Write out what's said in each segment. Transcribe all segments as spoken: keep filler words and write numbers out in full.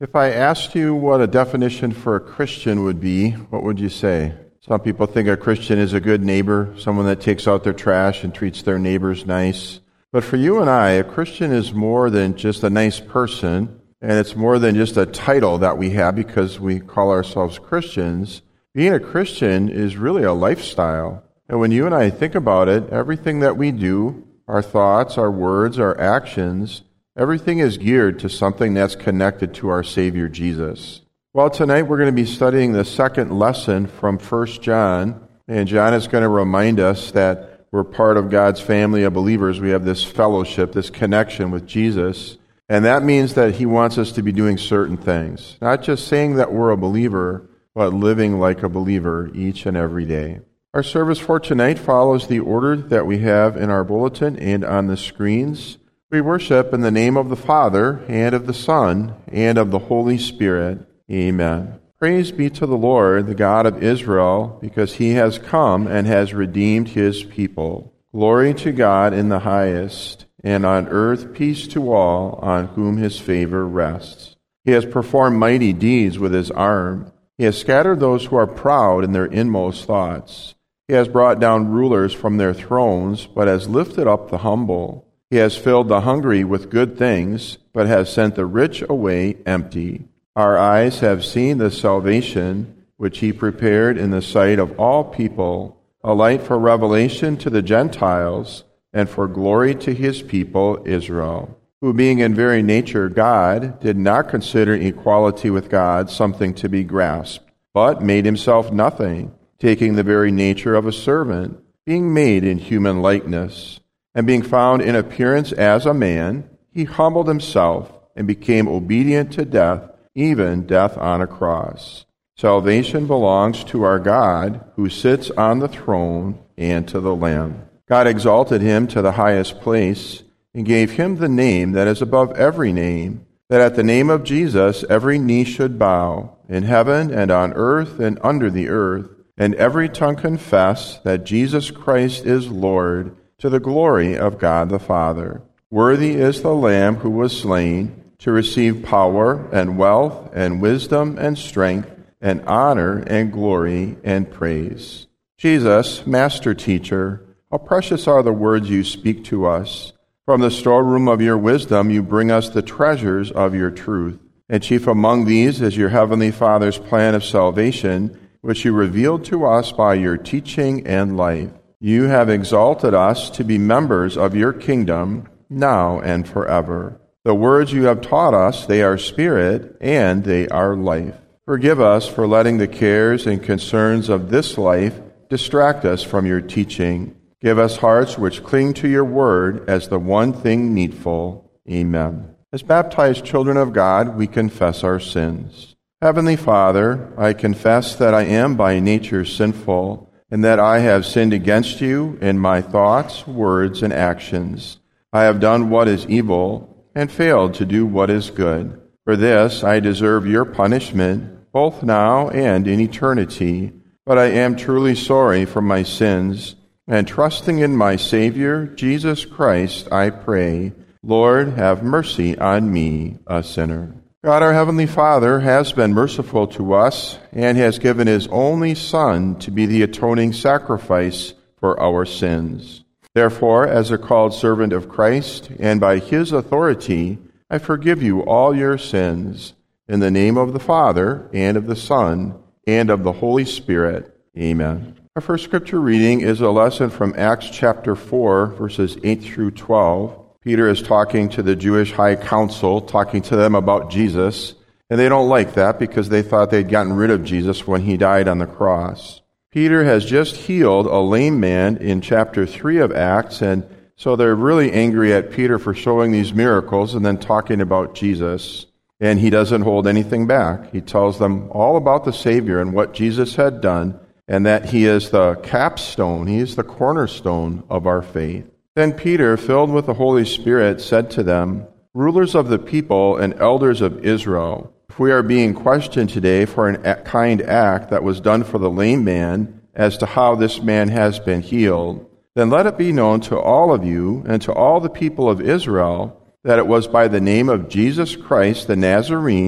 If I asked you what a definition for a Christian would be, what would you say? Some people think a Christian is a good neighbor, someone that takes out their trash and treats their neighbors nice. But for you and I, a Christian is more than just a nice person, and it's more than just a title that we have because we call ourselves Christians. Being a Christian is really a lifestyle. And when you and I think about it, everything that we do, our thoughts, our words, our actions, everything is geared to something that's connected to our Savior Jesus. Well, tonight we're going to be studying the second lesson from First John, and John is going to remind us that we're part of God's family of believers. We have this fellowship, this connection with Jesus, and that means that he wants us to be doing certain things. Not just saying that we're a believer, but living like a believer each and every day. Our service for tonight follows the order that we have in our bulletin and on the screens. We worship in the name of the Father, and of the Son, and of the Holy Spirit. Amen. Praise be to the Lord, the God of Israel, because he has come and has redeemed his people. Glory to God in the highest, and on earth peace to all on whom his favor rests. He has performed mighty deeds with his arm. He has scattered those who are proud in their inmost thoughts. He has brought down rulers from their thrones, but has lifted up the humble. He has filled the hungry with good things, but has sent the rich away empty. Our eyes have seen the salvation which he prepared in the sight of all people, a light for revelation to the Gentiles, and for glory to his people Israel, who being in very nature God, did not consider equality with God something to be grasped, but made himself nothing, taking the very nature of a servant, being made in human likeness. And being found in appearance as a man, he humbled himself and became obedient to death, even death on a cross. Salvation belongs to our God, who sits on the throne, and to the Lamb. God exalted him to the highest place, and gave him the name that is above every name, that at the name of Jesus every knee should bow, in heaven and on earth and under the earth, and every tongue confess that Jesus Christ is Lord, to the glory of God the Father. Worthy is the Lamb who was slain to receive power and wealth and wisdom and strength and honor and glory and praise. Jesus, Master Teacher, how precious are the words you speak to us. From the storeroom of your wisdom you bring us the treasures of your truth. And chief among these is your heavenly Father's plan of salvation, which you revealed to us by your teaching and life. You have exalted us to be members of your kingdom, now and forever. The words you have taught us, they are spirit, and they are life. Forgive us for letting the cares and concerns of this life distract us from your teaching. Give us hearts which cling to your word as the one thing needful. Amen. As baptized children of God, we confess our sins. Heavenly Father, I confess that I am by nature sinful, and that I have sinned against you in my thoughts, words, and actions. I have done what is evil, and failed to do what is good. For this I deserve your punishment, both now and in eternity. But I am truly sorry for my sins, and trusting in my Savior, Jesus Christ, I pray, Lord, have mercy on me, a sinner. God, our Heavenly Father, has been merciful to us and has given his only Son to be the atoning sacrifice for our sins. Therefore, as a called servant of Christ, and by his authority, I forgive you all your sins. In the name of the Father, and of the Son, and of the Holy Spirit. Amen. Our first scripture reading is a lesson from Acts chapter four, verses eight through twelve. Peter is talking to the Jewish high council, talking to them about Jesus, and they don't like that because they thought they'd gotten rid of Jesus when he died on the cross. Peter has just healed a lame man in chapter three of Acts, and so they're really angry at Peter for showing these miracles and then talking about Jesus, and he doesn't hold anything back. He tells them all about the Savior and what Jesus had done, and that he is the capstone, he is the cornerstone of our faith. Then Peter, filled with the Holy Spirit, said to them, "Rulers of the people and elders of Israel, if we are being questioned today for a kind act that was done for the lame man as to how this man has been healed, then let it be known to all of you and to all the people of Israel that it was by the name of Jesus Christ the Nazarene,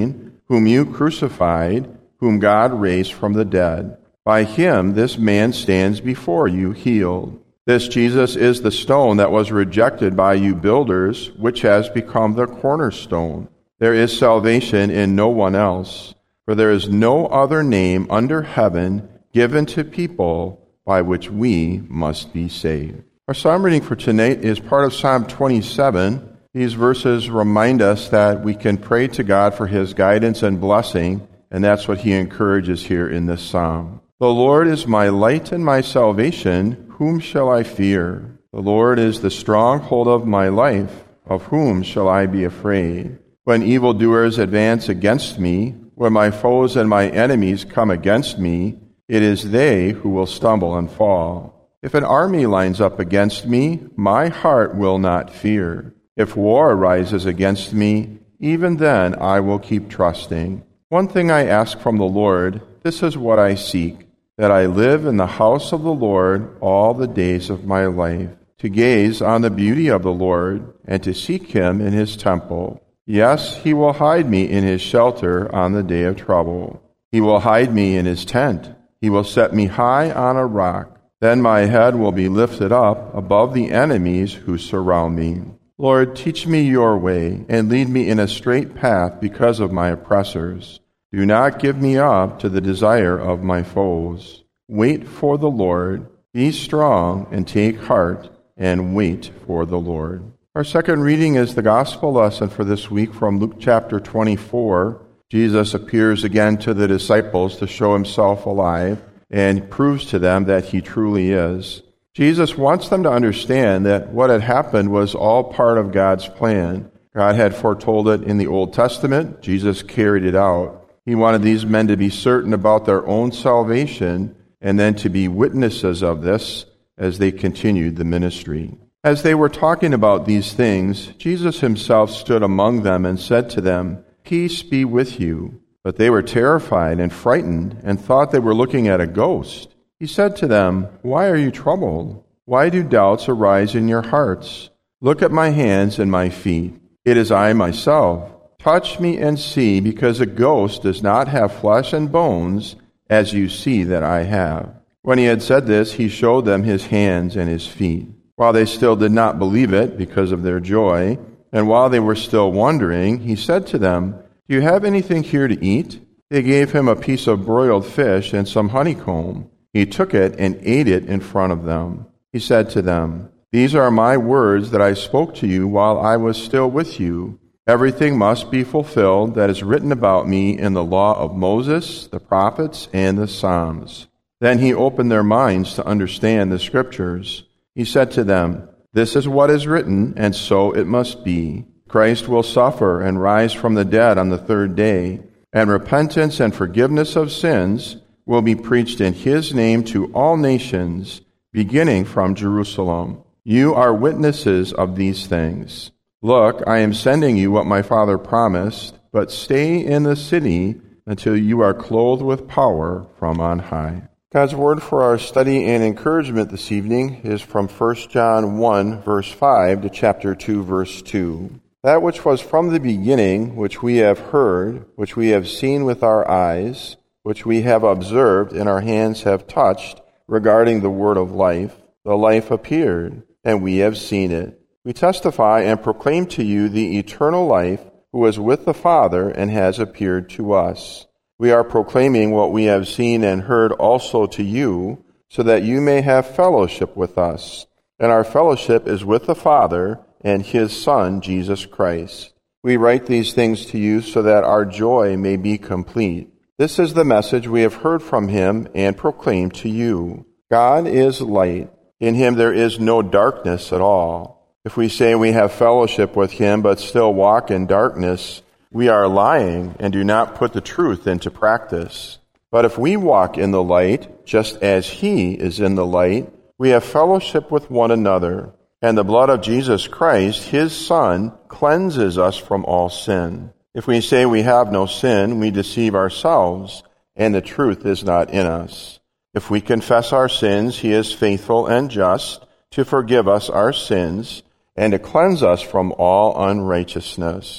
whom you crucified, whom God raised from the dead. By him this man stands before you healed. This Jesus is the stone that was rejected by you builders, which has become the cornerstone. There is salvation in no one else, for there is no other name under heaven given to people by which we must be saved. Our psalm reading for tonight is part of Psalm twenty-seven. These verses remind us that we can pray to God for his guidance and blessing, and that's what he encourages here in this psalm. The Lord is my light and my salvation. Whom shall I fear? The Lord is the stronghold of my life. Of whom shall I be afraid? When evildoers advance against me, when my foes and my enemies come against me, it is they who will stumble and fall. If an army lines up against me, my heart will not fear. If war arises against me, even then I will keep trusting. One thing I ask from the Lord, this is what I seek, that I live in the house of the Lord all the days of my life, to gaze on the beauty of the Lord and to seek him in his temple. Yes, he will hide me in his shelter on the day of trouble. He will hide me in his tent. He will set me high on a rock. Then my head will be lifted up above the enemies who surround me. Lord, teach me your way and lead me in a straight path because of my oppressors. Do not give me up to the desire of my foes. Wait for the Lord. Be strong and take heart and wait for the Lord. Our second reading is the gospel lesson for this week from Luke chapter twenty-four. Jesus appears again to the disciples to show himself alive and proves to them that he truly is. Jesus wants them to understand that what had happened was all part of God's plan. God had foretold it in the Old Testament. Jesus carried it out. He wanted these men to be certain about their own salvation and then to be witnesses of this as they continued the ministry. As they were talking about these things, Jesus himself stood among them and said to them, "Peace be with you." But they were terrified and frightened and thought they were looking at a ghost. He said to them, "Why are you troubled? Why do doubts arise in your hearts? Look at my hands and my feet. It is I myself. Touch me and see, because a ghost does not have flesh and bones, as you see that I have." When he had said this, he showed them his hands and his feet. While they still did not believe it because of their joy, and while they were still wondering, he said to them, "Do you have anything here to eat?" They gave him a piece of broiled fish and some honeycomb. He took it and ate it in front of them. He said to them, "These are my words that I spoke to you while I was still with you. Everything must be fulfilled that is written about me in the law of Moses, the prophets, and the Psalms." Then he opened their minds to understand the Scriptures. He said to them, "This is what is written, and so it must be. Christ will suffer and rise from the dead on the third day, and repentance and forgiveness of sins will be preached in his name to all nations, beginning from Jerusalem. You are witnesses of these things. Look, I am sending you what my Father promised, but stay in the city until you are clothed with power from on high." God's word for our study and encouragement this evening is from First John one, verse five to chapter two, verse two. That which was from the beginning, which we have heard, which we have seen with our eyes, which we have observed and our hands have touched, regarding the word of life, the life appeared, and we have seen it. We testify and proclaim to you the eternal life, who is with the Father and has appeared to us. We are proclaiming what we have seen and heard also to you, so that you may have fellowship with us. And our fellowship is with the Father and his Son, Jesus Christ. We write these things to you so that our joy may be complete. This is the message we have heard from him and proclaimed to you. God is light. In him there is no darkness at all. If we say we have fellowship with him but still walk in darkness, we are lying and do not put the truth into practice. But if we walk in the light, just as he is in the light, we have fellowship with one another, and the blood of Jesus Christ, his Son, cleanses us from all sin. If we say we have no sin, we deceive ourselves, and the truth is not in us. If we confess our sins, he is faithful and just to forgive us our sins and to cleanse us from all unrighteousness.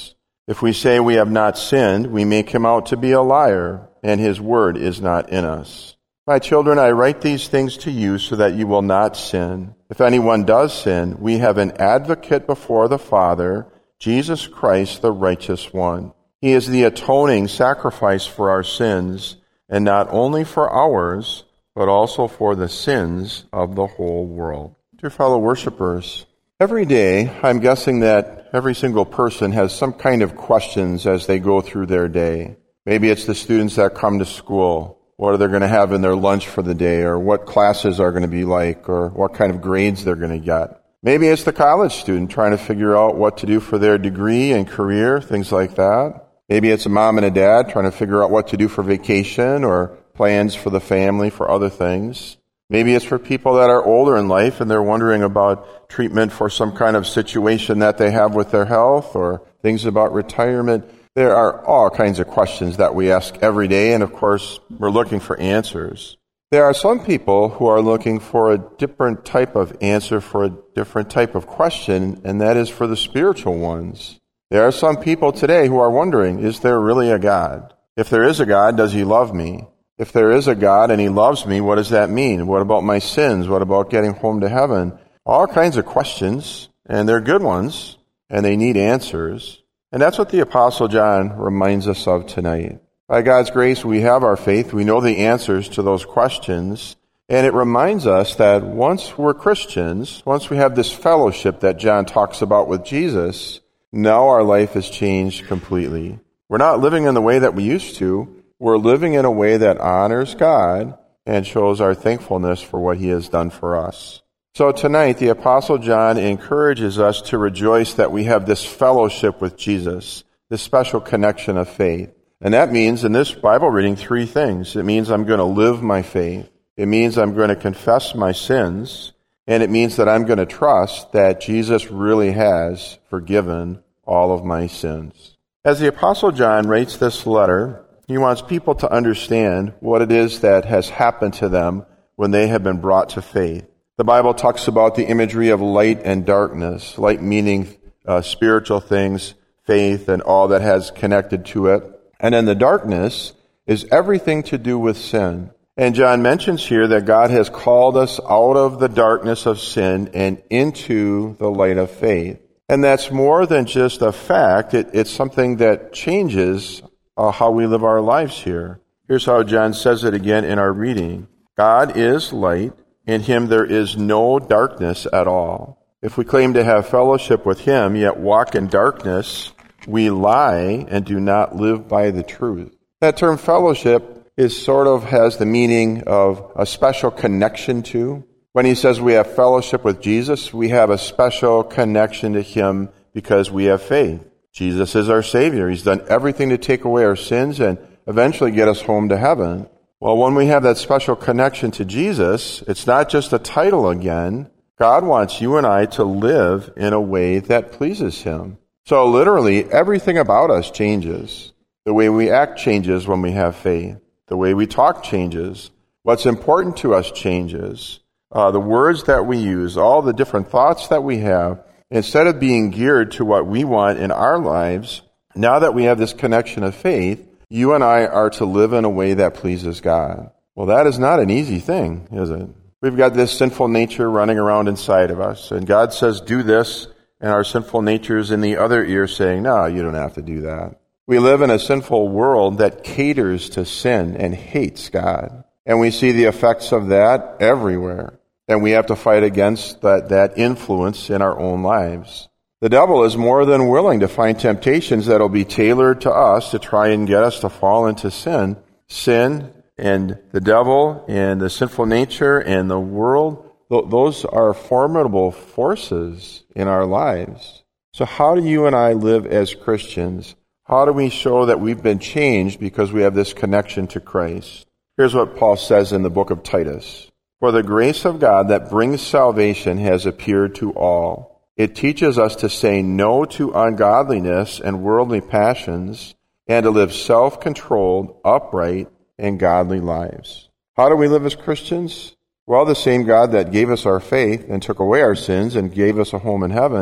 If we say we have not sinned, we make him out to be a liar, and his word is not in us. My children, I write these things to you so that you will not sin. If anyone does sin, we have an advocate before the Father, Jesus Christ, the righteous one. He is the atoning sacrifice for our sins, and not only for ours, but also for the sins of the whole world. Dear fellow worshipers, every day I'm guessing that every single person has some kind of questions as they go through their day. Maybe it's the students that come to school. What are they going to have in their lunch for the day, or what classes are going to be like, or what kind of grades they're going to get. Maybe it's the college student trying to figure out what to do for their degree and career, things like that. Maybe it's a mom and a dad trying to figure out what to do for vacation or plans for the family for other things. Maybe it's for people that are older in life and they're wondering about treatment for some kind of situation that they have with their health or things about retirement. There are all kinds of questions that we ask every day, and of course, we're looking for answers. There are some people who are looking for a different type of answer for a different type of question, and that is for the spiritual ones. There are some people today who are wondering, is there really a God? If there is a God, does he love me? If there is a God and he loves me, what does that mean? What about my sins? What about getting home to heaven? All kinds of questions, and they're good ones, and they need answers. And that's what the Apostle John reminds us of tonight. By God's grace, we have our faith. We know the answers to those questions. And it reminds us that once we're Christians, once we have this fellowship that John talks about with Jesus, now our life has changed completely. We're not living in the way that we used to. We're living in a way that honors God and shows our thankfulness for what he has done for us. So tonight, the Apostle John encourages us to rejoice that we have this fellowship with Jesus, this special connection of faith. And that means, in this Bible reading, three things. It means I'm going to live my faith. It means I'm going to confess my sins. And it means that I'm going to trust that Jesus really has forgiven all of my sins. As the Apostle John writes this letter, he wants people to understand what it is that has happened to them when they have been brought to faith. The Bible talks about the imagery of light and darkness, light meaning uh, spiritual things, faith, and all that has connected to it. And then the darkness is everything to do with sin. And John mentions here that God has called us out of the darkness of sin and into the light of faith. And that's more than just a fact. It, it's something that changes uh, how we live our lives here. Here's how John says it again in our reading. God is light. In him there is no darkness at all. If we claim to have fellowship with him, yet walk in darkness, we lie and do not live by the truth. That term fellowship is sort of has the meaning of a special connection to. When he says we have fellowship with Jesus, we have a special connection to him because we have faith. Jesus is our Savior. He's done everything to take away our sins and eventually get us home to heaven. Well, when we have that special connection to Jesus, it's not just a title again. God wants you and I to live in a way that pleases him. So literally, everything about us changes. The way we act changes when we have faith. The way we talk changes. What's important to us changes. Uh, the words that we use, all the different thoughts that we have, instead of being geared to what we want in our lives, now that we have this connection of faith, you and I are to live in a way that pleases God. Well, that is not an easy thing, is it? We've got this sinful nature running around inside of us, and God says, do this, and our sinful nature is in the other ear saying, no, you don't have to do that. We live in a sinful world that caters to sin and hates God, and we see the effects of that everywhere, and we have to fight against that, that influence in our own lives. The devil is more than willing to find temptations that will be tailored to us to try and get us to fall into sin. Sin and the devil and the sinful nature and the world, those are formidable forces in our lives. So how do you and I live as Christians? How do we show that we've been changed because we have this connection to Christ? Here's what Paul says in the book of Titus. For the grace of God that brings salvation has appeared to all. It teaches us to say no to ungodliness and worldly passions and to live self-controlled, upright, and godly lives. How do we live as Christians? Well, the same God that gave us our faith and took away our sins and gave us a home in heaven,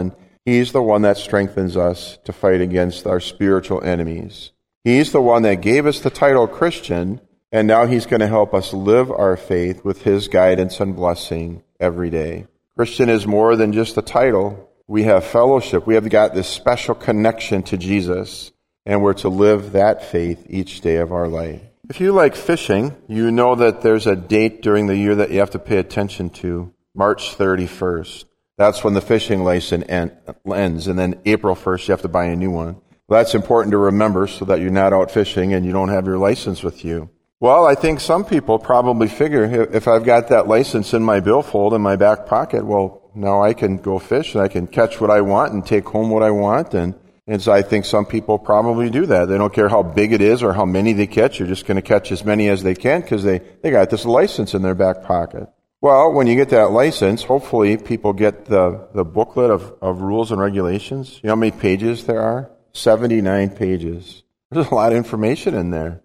He's the one that strengthens us to fight against our spiritual enemies. He's the one that gave us the title Christian, and now he's going to help us live our faith with his guidance and blessing every day. Christian is more than just a title. We have fellowship. We have got this special connection to Jesus, and we're to live that faith each day of our life. If you like fishing, you know that there's a date during the year that you have to pay attention to, March thirty-first. That's when the fishing license ends, and then April first you have to buy a new one. Well, that's important to remember so that you're not out fishing and you don't have your license with you. Well, I think some people probably figure, if I've got that license in my billfold in my back pocket, well, now I can go fish and I can catch what I want and take home what I want. And, and so I think some people probably do that. They don't care how big it is or how many they catch. They're just going to catch as many as they can because they, they got this license in their back pocket. Well, when you get that license, hopefully people get the, the booklet of, of rules and regulations. You know how many pages there are? seventy-nine pages. There's a lot of information in there.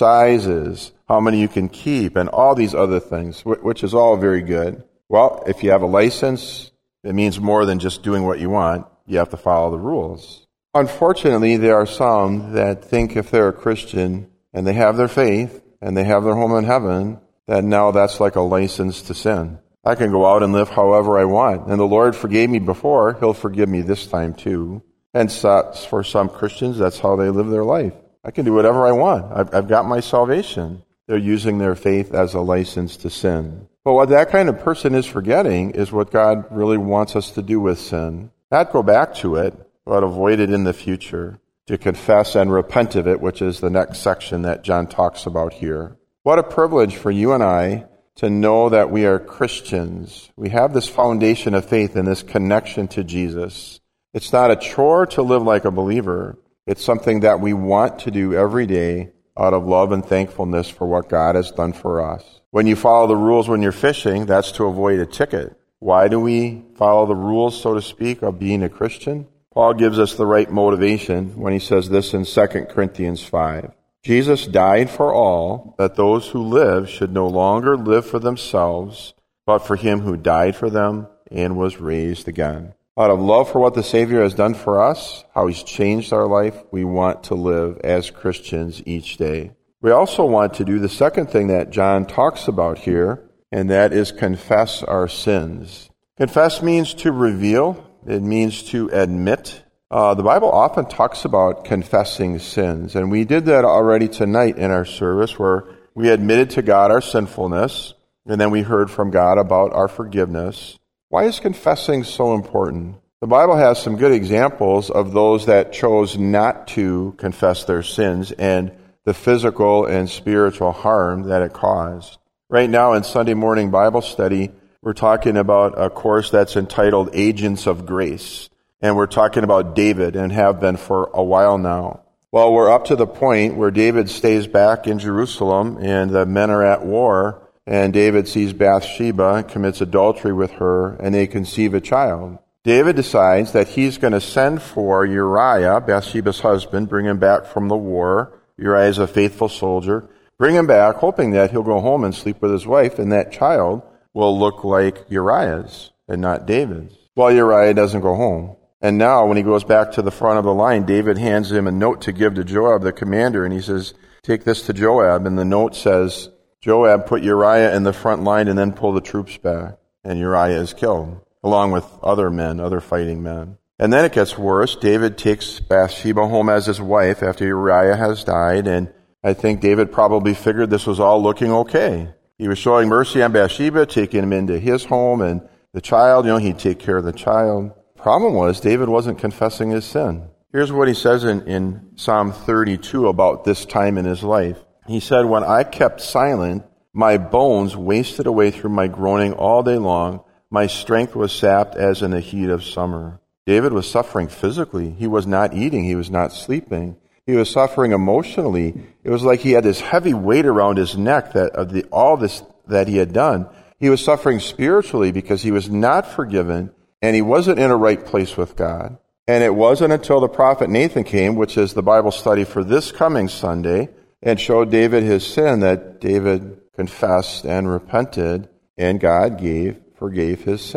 Sizes, how many you can keep, and all these other things, which is all very good. Well, if you have a license, it means more than just doing what you want. You have to follow the rules. Unfortunately, there are some that think if they're a Christian and they have their faith and they have their home in heaven, that now that's like a license to sin. I can go out and live however I want. And the Lord forgave me before, he'll forgive me this time too. And so for some Christians, that's how they live their life. I can do whatever I want. I've, I've got my salvation. They're using their faith as a license to sin. But what that kind of person is forgetting is what God really wants us to do with sin. Not go back to it, but avoid it in the future. To confess and repent of it, which is the next section that John talks about here. What a privilege for you and I to know that we are Christians. We have this foundation of faith and this connection to Jesus. It's not a chore to live like a believer. It's something that we want to do every day out of love and thankfulness for what God has done for us. When you follow the rules when you're fishing, that's to avoid a ticket. Why do we follow the rules, so to speak, of being a Christian? Paul gives us the right motivation when he says this in Second Corinthians five. Jesus died for all, that those who live should no longer live for themselves, but for him who died for them and was raised again. Out of love for what the Savior has done for us, how he's changed our life, we want to live as Christians each day. We also want to do the second thing that John talks about here, and that is confess our sins. Confess means to reveal. It means to admit. Uh, the Bible often talks about confessing sins, and we did that already tonight in our service where we admitted to God our sinfulness, and then we heard from God about our forgiveness. Why is confessing so important? The Bible has some good examples of those that chose not to confess their sins and the physical and spiritual harm that it caused. Right now in Sunday morning Bible study, we're talking about a course that's entitled Agents of Grace. And we're talking about David and have been for a while now. Well, we're up to the point where David stays back in Jerusalem and the men are at war. And David sees Bathsheba and commits adultery with her, and they conceive a child. David decides that he's going to send for Uriah, Bathsheba's husband, bring him back from the war. Uriah is a faithful soldier. Bring him back, hoping that he'll go home and sleep with his wife, and that child will look like Uriah's and not David's. Well, Uriah doesn't go home. And now, when he goes back to the front of the line, David hands him a note to give to Joab, the commander, and he says, take this to Joab. And the note says, Joab, put Uriah in the front line and then pull the troops back. And Uriah is killed, along with other men, other fighting men. And then it gets worse. David takes Bathsheba home as his wife after Uriah has died. And I think David probably figured this was all looking okay. He was showing mercy on Bathsheba, taking him into his home. And the child, you know, he'd take care of the child. Problem was, David wasn't confessing his sin. Here's what he says in, in Psalm thirty-two about this time in his life. He said, when I kept silent, my bones wasted away through my groaning all day long. My strength was sapped as in the heat of summer. David was suffering physically. He was not eating. He was not sleeping. He was suffering emotionally. It was like he had this heavy weight around his neck that of the, all this that he had done. He was suffering spiritually because he was not forgiven and he wasn't in a right place with God. And it wasn't until the prophet Nathan came, which is the Bible study for this coming Sunday, and showed David his sin, that David confessed and repented, and God gave, forgave his sin.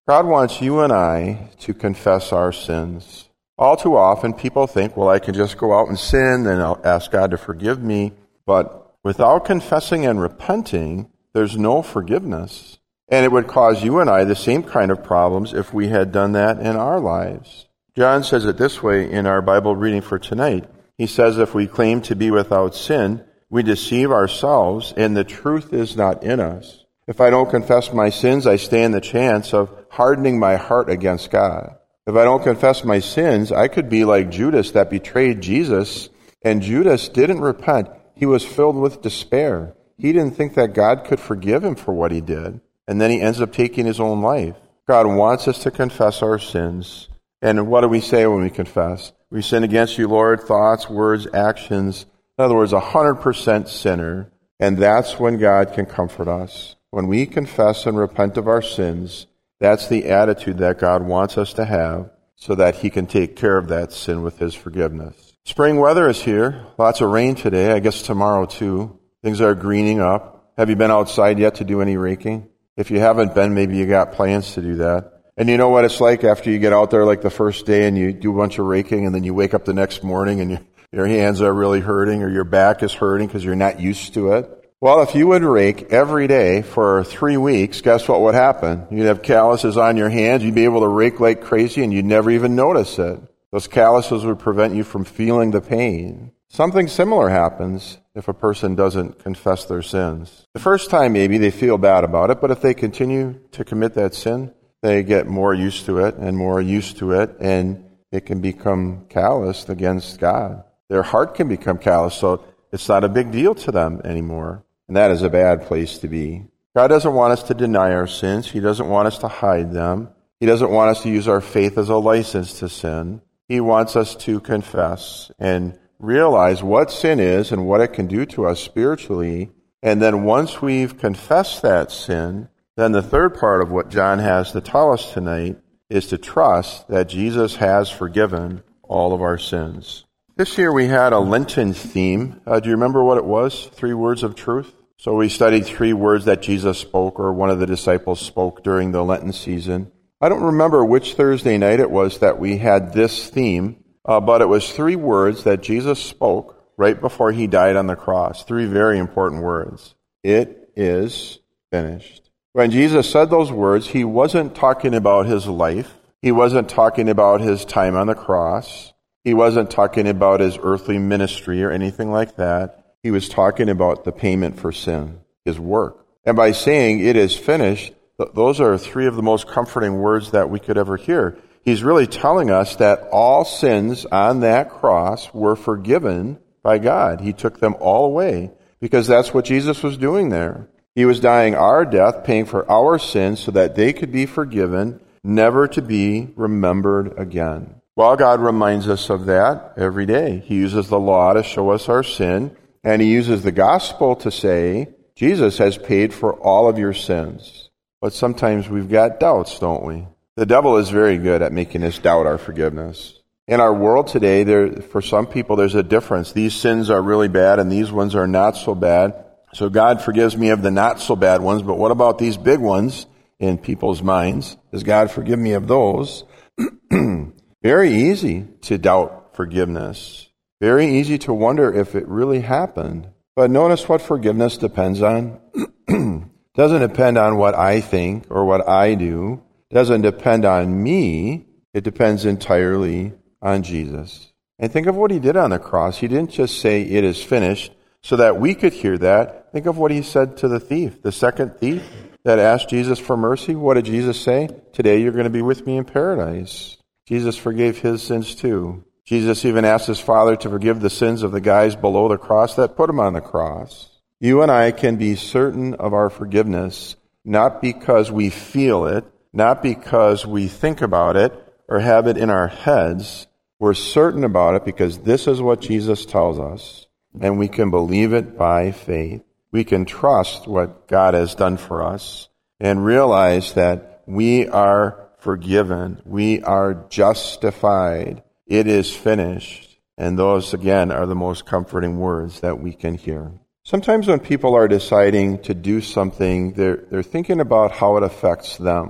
God wants you and I to confess our sins. All too often, people think, well, I can just go out and sin and I'll ask God to forgive me. But without confessing and repenting, there's no forgiveness. And it would cause you and I the same kind of problems if we had done that in our lives. John says it this way in our Bible reading for tonight. He says, if we claim to be without sin, we deceive ourselves and the truth is not in us. If I don't confess my sins, I stand the chance of hardening my heart against God. If I don't confess my sins, I could be like Judas that betrayed Jesus. And Judas didn't repent. He was filled with despair. He didn't think that God could forgive him for what he did. And then he ends up taking his own life. God wants us to confess our sins. And what do we say when we confess? We sin against you, Lord, thoughts, words, actions. In other words, a hundred percent sinner. And that's when God can comfort us. When we confess and repent of our sins, that's the attitude that God wants us to have so that he can take care of that sin with his forgiveness. Spring weather is here. Lots of rain today. I guess tomorrow too. Things are greening up. Have you been outside yet to do any raking? If you haven't been, maybe you got plans to do that. And you know what it's like after you get out there like the first day and you do a bunch of raking and then you wake up the next morning and you, your hands are really hurting or your back is hurting because you're not used to it. Well, if you would rake every day for three weeks, guess what would happen? You'd have calluses on your hands. You'd be able to rake like crazy and you'd never even notice it. Those calluses would prevent you from feeling the pain. Something similar happens if a person doesn't confess their sins. The first time maybe they feel bad about it, but if they continue to commit that sin, they get more used to it and more used to it, and it can become calloused against God. Their heart can become calloused, so it's not a big deal to them anymore. And that is a bad place to be. God doesn't want us to deny our sins. He doesn't want us to hide them. He doesn't want us to use our faith as a license to sin. He wants us to confess and realize what sin is and what it can do to us spiritually. And then once we've confessed that sin, then the third part of what John has to tell us tonight is to trust that Jesus has forgiven all of our sins. This year we had a Lenten theme. Uh, do you remember what it was? Three words of truth. So we studied three words that Jesus spoke or one of the disciples spoke during the Lenten season. I don't remember which Thursday night it was that we had this theme, uh, but it was three words that Jesus spoke right before he died on the cross. Three very important words. It is finished. When Jesus said those words, he wasn't talking about his life. He wasn't talking about his time on the cross. He wasn't talking about his earthly ministry or anything like that. He was talking about the payment for sin, his work. And by saying it is finished, those are three of the most comforting words that we could ever hear. He's really telling us that all sins on that cross were forgiven by God. He took them all away because that's what Jesus was doing there. He was dying our death, paying for our sins so that they could be forgiven, never to be remembered again. Well, God reminds us of that every day. He uses the law to show us our sin, and he uses the gospel to say, Jesus has paid for all of your sins. But sometimes we've got doubts, don't we? The devil is very good at making us doubt our forgiveness. In our world today, there, for some people, there's a difference. These sins are really bad, and these ones are not so bad. So God forgives me of the not so bad ones, but what about these big ones in people's minds? Does God forgive me of those? Very easy to doubt forgiveness. Very easy to wonder if it really happened. But notice what forgiveness depends on. Doesn't depend on what I think or what I do. Doesn't depend on me. It depends entirely on Jesus. And think of what he did on the cross. He didn't just say it is finished so that we could hear that. Think of what he said to the thief, the second thief that asked Jesus for mercy. What did Jesus say? Today you're going to be with me in paradise. Jesus forgave his sins too. Jesus even asked his Father to forgive the sins of the guys below the cross that put him on the cross. You and I can be certain of our forgiveness, not because we feel it, not because we think about it or have it in our heads. We're certain about it because this is what Jesus tells us, and we can believe it by faith. We can trust what God has done for us and realize that we are forgiven. We are justified. It is finished. And those, again, are the most comforting words that we can hear. Sometimes when people are deciding to do something, they're, they're thinking about how it affects them.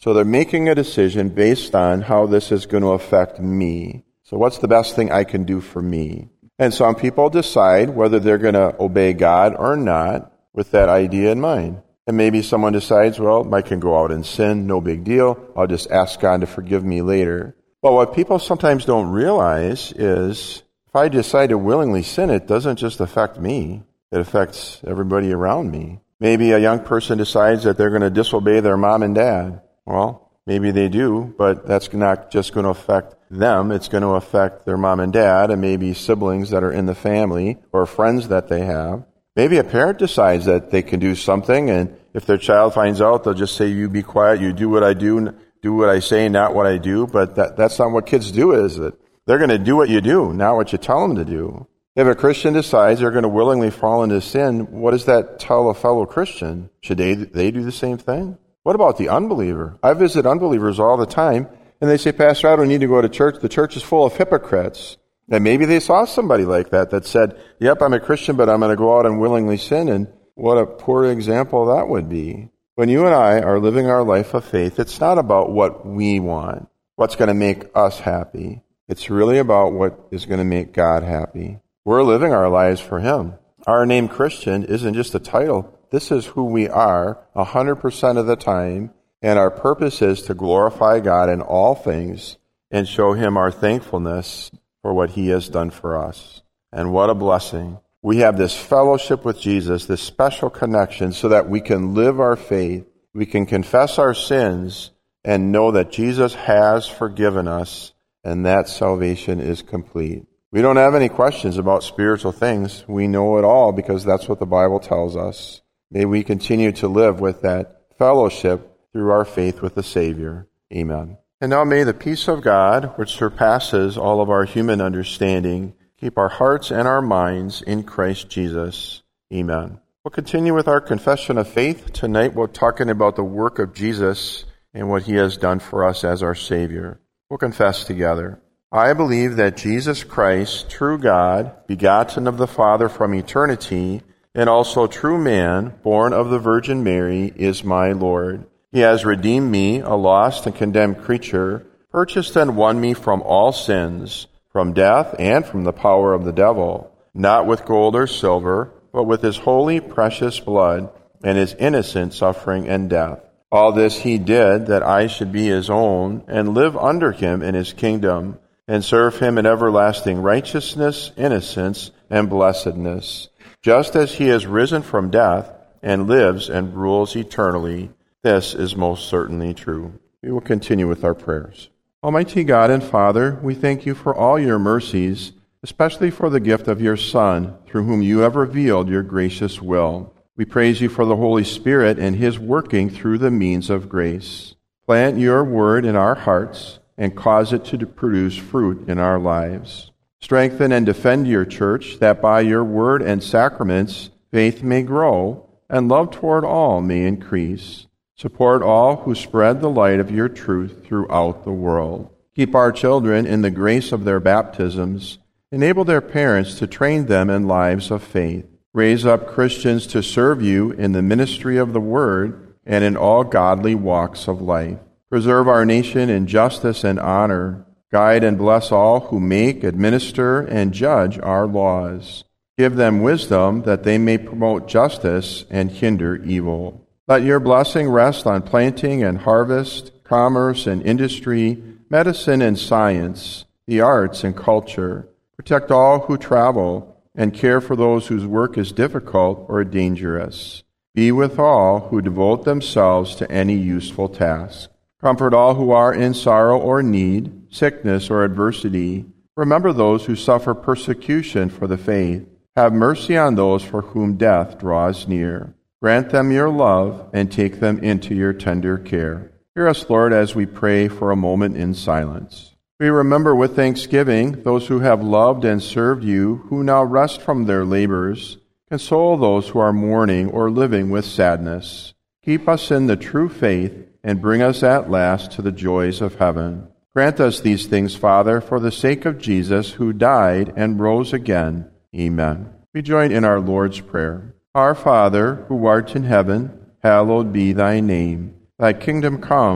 So they're making a decision based on how this is going to affect me. So what's the best thing I can do for me? And some people decide whether they're going to obey God or not with that idea in mind. And maybe someone decides, well, I can go out and sin, no big deal. I'll just ask God to forgive me later. But what people sometimes don't realize is if I decide to willingly sin, it doesn't just affect me. It affects everybody around me. Maybe a young person decides that they're going to disobey their mom and dad. Well, maybe they do, but that's not just going to affect them. It's going to affect their mom and dad and maybe siblings that are in the family or friends that they have. Maybe a parent decides that they can do something, and if their child finds out, they'll just say, you be quiet, you do what I do, do what I say, not what I do. But that, that's not what kids do, is it? They're going to do what you do, not what you tell them to do. If a Christian decides they're going to willingly fall into sin, what does that tell a fellow Christian? Should they, they do the same thing? What about the unbeliever? I visit unbelievers all the time, and they say, Pastor, I don't need to go to church. The church is full of hypocrites. And maybe they saw somebody like that that said, yep, I'm a Christian, but I'm going to go out and willingly sin. And what a poor example that would be. When you and I are living our life of faith, it's not about what we want, what's going to make us happy. It's really about what is going to make God happy. We're living our lives for Him. Our name Christian isn't just a title. This is who we are one hundred percent of the time, and our purpose is to glorify God in all things and show Him our thankfulness for what He has done for us. And what a blessing. We have this fellowship with Jesus, this special connection, so that we can live our faith, we can confess our sins, and know that Jesus has forgiven us, and that salvation is complete. We don't have any questions about spiritual things. We know it all because that's what the Bible tells us. May we continue to live with that fellowship through our faith with the Savior. Amen. And now may the peace of God, which surpasses all of our human understanding, keep our hearts and our minds in Christ Jesus. Amen. We'll continue with our confession of faith. Tonight we're talking about the work of Jesus and what He has done for us as our Savior. We'll confess together. I believe that Jesus Christ, true God, begotten of the Father from eternity, and also true man, born of the Virgin Mary, is my Lord. He has redeemed me, a lost and condemned creature, purchased and won me from all sins, from death and from the power of the devil, not with gold or silver, but with His holy, precious blood and His innocent suffering and death. All this He did that I should be His own and live under Him in His kingdom and serve Him in everlasting righteousness, innocence, and blessedness, just as He has risen from death and lives and rules eternally. This is most certainly true. We will continue with our prayers. Almighty God and Father, we thank You for all Your mercies, especially for the gift of Your Son, through whom You have revealed Your gracious will. We praise You for the Holy Spirit and His working through the means of grace. Plant Your word in our hearts and cause it to produce fruit in our lives. Strengthen and defend Your church, that by Your word and sacraments faith may grow and love toward all may increase. Support all who spread the light of Your truth throughout the world. Keep our children in the grace of their baptisms. Enable their parents to train them in lives of faith. Raise up Christians to serve You in the ministry of the Word and in all godly walks of life. Preserve our nation in justice and honor. Guide and bless all who make, administer, and judge our laws. Give them wisdom that they may promote justice and hinder evil. Let Your blessing rest on planting and harvest, commerce and industry, medicine and science, the arts and culture. Protect all who travel and care for those whose work is difficult or dangerous. Be with all who devote themselves to any useful task. Comfort all who are in sorrow or need, sickness or adversity. Remember those who suffer persecution for the faith. Have mercy on those for whom death draws near. Grant them Your love and take them into Your tender care. Hear us, Lord, as we pray for a moment in silence. We remember with thanksgiving those who have loved and served You, who now rest from their labors. Console those who are mourning or living with sadness. Keep us in the true faith and bring us at last to the joys of heaven. Grant us these things, Father, for the sake of Jesus, who died and rose again. Amen. We join in our Lord's Prayer. Our Father, who art in heaven, hallowed be Thy name. Thy kingdom come,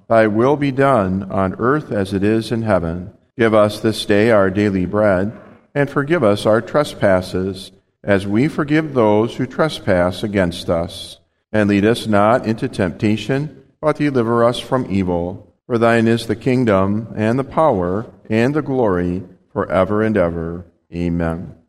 Thy will be done on earth as it is in heaven. Give us this day our daily bread, and forgive us our trespasses, as we forgive those who trespass against us. And lead us not into temptation, but deliver us from evil. For thine is the kingdom, and the power, and the glory, forever and ever. Amen.